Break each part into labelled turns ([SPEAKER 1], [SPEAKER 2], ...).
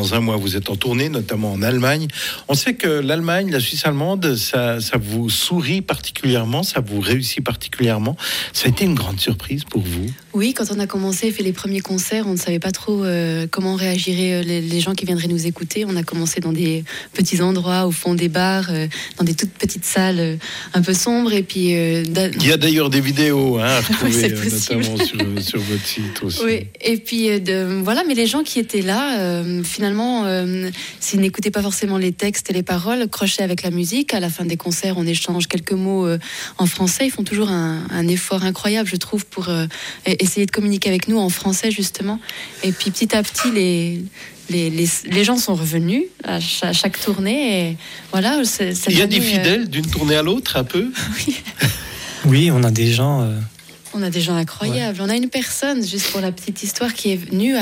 [SPEAKER 1] dans un mois, vous êtes en tournée, notamment en Allemagne. On sait que l'Allemagne, la Suisse allemande, ça vous sourit particulièrement, ça vous réussit particulièrement. Ça a été une grande surprise pour vous?
[SPEAKER 2] Oui, quand on a commencé à faire les premiers concerts, on ne savait pas trop comment réagiraient les gens qui viendraient nous écouter. On a commencé dans des petits endroits, au fond des bars, dans des toutes petites salles un peu sombres. Et puis,
[SPEAKER 1] il y a d'ailleurs des vidéos à retrouver,
[SPEAKER 2] oui,
[SPEAKER 1] notamment sur votre site aussi.
[SPEAKER 2] Oui, et puis voilà, mais les gens qui étaient là, finalement, s'ils n'écoutaient pas forcément les textes et les paroles, crochaient avec la musique. À la fin des concerts, on échange quelques mots en français. Ils font toujours un effort incroyable, je trouve, pour essayer de communiquer avec nous en français, justement. Et puis petit à petit, les gens sont revenus à chaque tournée. Et voilà,
[SPEAKER 1] il y a des fidèles d'une tournée à l'autre, un peu.
[SPEAKER 2] Oui.
[SPEAKER 3] Oui, on a des gens...
[SPEAKER 2] On a des gens incroyables. Ouais. On a une personne, juste pour la petite histoire, qui est venue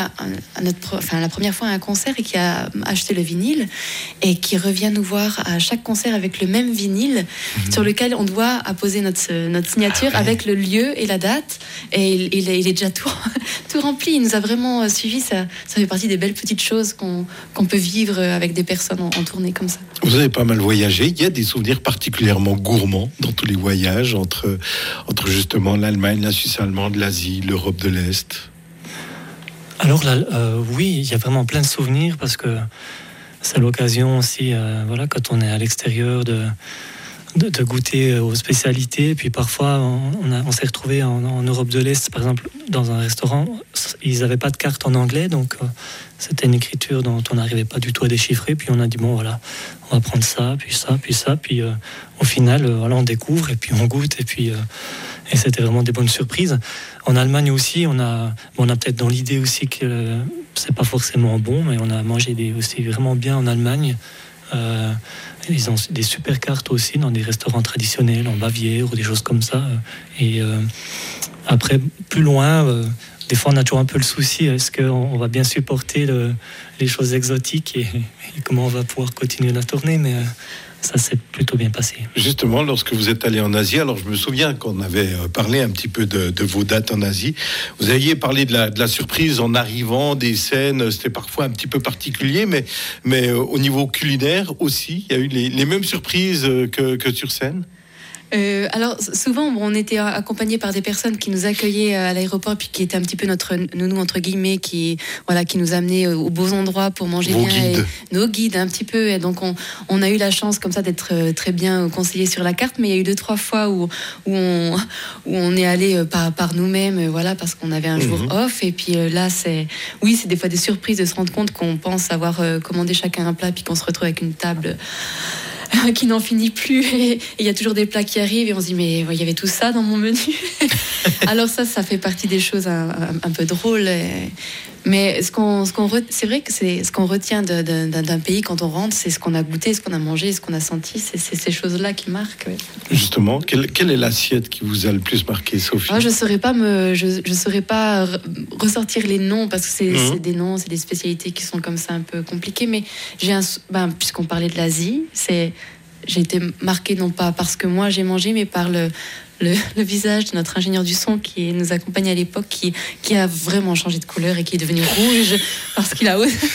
[SPEAKER 2] la première fois à un concert et qui a acheté le vinyle et qui revient nous voir à chaque concert avec le même vinyle sur lequel on doit apposer notre signature avec le lieu et la date. Et il est déjà tout rempli. Il nous a vraiment suivis. Ça fait partie des belles petites choses qu'on peut vivre avec des personnes en tournée comme ça.
[SPEAKER 1] Vous avez pas mal voyagé. Il y a des souvenirs particulièrement gourmands dans tous les voyages entre justement l'Allemagne, la Suisse allemande, l'Asie, l'Europe de l'Est.
[SPEAKER 3] Alors là, oui, il y a vraiment plein de souvenirs parce que c'est l'occasion aussi, quand on est à l'extérieur, de goûter aux spécialités. Puis parfois, on s'est retrouvé en Europe de l'Est, par exemple, dans un restaurant. Ils n'avaient pas de carte en anglais, donc c'était une écriture dont on n'arrivait pas du tout à déchiffrer. Puis on a dit, bon, voilà, on va prendre ça, puis ça, puis ça. Puis au final, on découvre, et puis on goûte, et c'était vraiment des bonnes surprises. En Allemagne aussi, on a peut-être dans l'idée aussi que c'est pas forcément bon, mais on a mangé aussi vraiment bien en Allemagne. Ils ont des super cartes aussi dans des restaurants traditionnels en Bavière ou des choses comme ça. Et après, plus loin, des fois on a toujours un peu le souci, est-ce qu'on va bien supporter les choses exotiques et comment on va pouvoir continuer la tournée, mais ça s'est plutôt bien passé.
[SPEAKER 1] Justement, lorsque vous êtes allé en Asie, alors je me souviens qu'on avait parlé un petit peu de vos dates en Asie. Vous aviez parlé de la surprise en arrivant, des scènes, c'était parfois un petit peu particulier, mais au niveau culinaire aussi, il y a eu les mêmes surprises que sur scène.
[SPEAKER 2] Alors souvent on était accompagnés par des personnes qui nous accueillaient à l'aéroport, puis qui étaient un petit peu notre nounou entre guillemets, qui nous amenaient aux beaux endroits pour manger
[SPEAKER 1] vos
[SPEAKER 2] bien.
[SPEAKER 1] Guides.
[SPEAKER 2] Et nos guides un petit peu, et donc on a eu la chance comme ça d'être très bien conseillés sur la carte, mais il y a eu 2-3 fois où on est allé par nous-mêmes, parce qu'on avait un jour off, et puis là c'est des fois des surprises de se rendre compte qu'on pense avoir commandé chacun un plat, puis qu'on se retrouve avec une table qui n'en finit plus, et il y a toujours des plats qui arrivent et on se dit mais il y avait tout ça dans mon menu. Alors ça fait partie des choses un peu drôles, mais c'est vrai que c'est ce qu'on retient d'un pays quand on rentre, c'est ce qu'on a goûté, ce qu'on a mangé, ce qu'on a senti, c'est ces choses-là qui marquent. Ouais.
[SPEAKER 1] Justement, quelle est l'assiette qui vous a le plus marqué, Sophie?
[SPEAKER 2] Je saurais pas ressortir les noms, parce que c'est des noms, c'est des spécialités qui sont comme ça un peu compliquées, mais puisqu'on parlait de l'Asie, j'ai été marquée non pas parce que moi j'ai mangé, mais par le visage de notre ingénieur du son qui nous accompagnait à l'époque, qui a vraiment changé de couleur et qui est devenu rouge parce qu'il a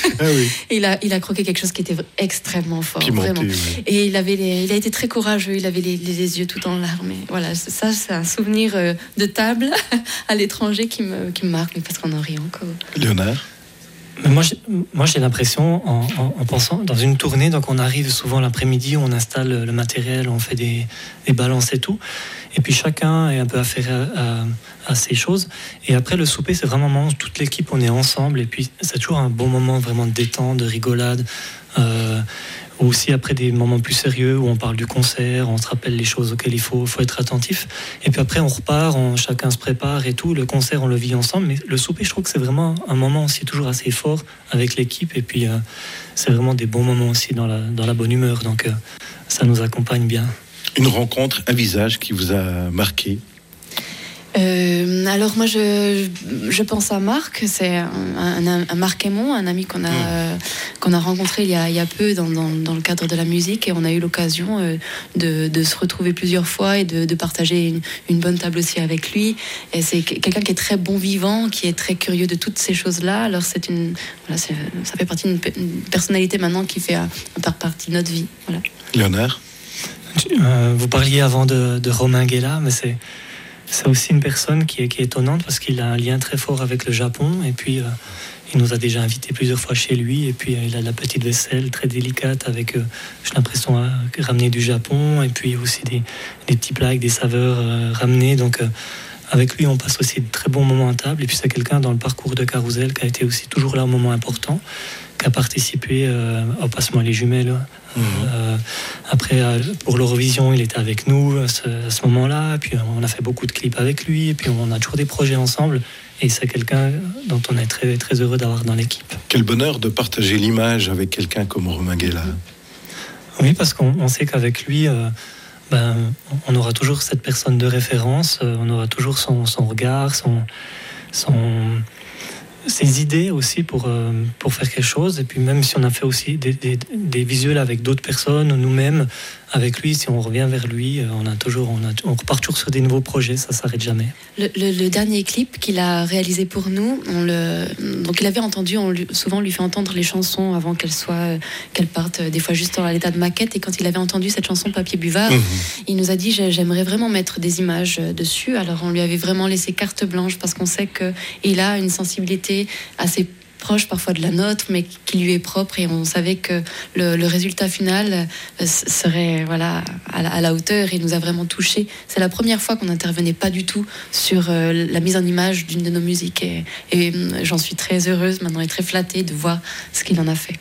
[SPEAKER 2] il a croqué quelque chose qui était extrêmement fort,
[SPEAKER 1] pimenté,
[SPEAKER 2] vraiment.
[SPEAKER 1] Oui.
[SPEAKER 2] Et il a été très courageux, il avait les yeux tout en larmes. Et voilà, ça c'est un souvenir de table à l'étranger qui me marque, parce qu'on en rit encore.
[SPEAKER 1] Léonard?
[SPEAKER 3] Mais moi, j'ai l'impression, en pensant, dans une tournée, donc on arrive souvent l'après-midi, on installe le matériel, on fait des balances et tout, et puis chacun est un peu affairé à ces choses, et après le souper, c'est vraiment un moment où toute l'équipe, on est ensemble, et puis c'est toujours un bon moment vraiment de détente, de rigolade, ou aussi après des moments plus sérieux où on parle du concert, on se rappelle les choses auxquelles il faut être attentif, et puis après on repart, chacun se prépare et tout, le concert on le vit ensemble, mais le souper, je trouve que c'est vraiment un moment aussi toujours assez fort avec l'équipe, et puis c'est vraiment des bons moments aussi dans la bonne humeur, donc ça nous accompagne bien.
[SPEAKER 1] Une rencontre, un visage qui vous a marqué?
[SPEAKER 2] Alors moi je pense à Marc, c'est un Marc Aymon, un ami qu'on a rencontré il y a peu dans le cadre de la musique, et on a eu l'occasion de se retrouver plusieurs fois et de partager une bonne table aussi avec lui. Et c'est quelqu'un qui est très bon vivant, qui est très curieux de toutes ces choses-là. Alors ça fait partie d'une personnalité maintenant qui fait partie de notre vie. Voilà.
[SPEAKER 1] Léonard,
[SPEAKER 3] vous parliez avant de Romain Guéla, mais c'est aussi une personne qui est étonnante parce qu'il a un lien très fort avec le Japon, et puis il nous a déjà invités plusieurs fois chez lui, et puis il a la petite vaisselle très délicate avec, j'ai l'impression, ramener du Japon, et puis aussi des petits plats avec des saveurs ramenées. Donc avec lui on passe aussi de très bons moments à table, et puis c'est quelqu'un dans le parcours de Carousel qui a été aussi toujours là au moment important, qui a participé au Passe-moi les jumelles. Après, pour l'Eurovision, il était avec nous à ce moment-là. Puis on a fait beaucoup de clips avec lui. Et puis on a toujours des projets ensemble. Et c'est quelqu'un dont on est très, très heureux d'avoir dans l'équipe.
[SPEAKER 1] Quel bonheur de partager l'image avec quelqu'un comme Romain Guéla.
[SPEAKER 3] Oui, parce qu'on sait qu'avec lui, on aura toujours cette personne de référence. On aura toujours son regard, ses idées aussi pour faire quelque chose. Et puis même si on a fait aussi des visuels avec d'autres personnes, nous-mêmes, avec lui, si on revient vers lui, on repart toujours sur des nouveaux projets, ça s'arrête jamais.
[SPEAKER 2] Le dernier clip qu'il a réalisé pour nous, donc il avait entendu, souvent on lui fait entendre les chansons avant qu'elles partent, des fois juste à l'état de maquette, et quand il avait entendu cette chanson Papier Buvard, il nous a dit j'aimerais vraiment mettre des images dessus. Alors on lui avait vraiment laissé carte blanche, parce qu'on sait qu'il a une sensibilité assez proche parfois de la nôtre, mais qui lui est propre, et on savait que le résultat final serait à la hauteur, et nous a vraiment touchés. C'est la première fois qu'on n'intervenait pas du tout sur la mise en image d'une de nos musiques, et j'en suis très heureuse maintenant et très flattée de voir ce qu'il en a fait.